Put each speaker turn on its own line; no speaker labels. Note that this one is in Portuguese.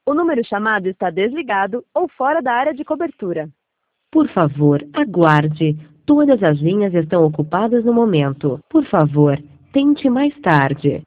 O número chamado está desligado ou fora da área de cobertura.
Por favor, aguarde. Todas as linhas estão ocupadas no momento. Por favor, tente mais tarde.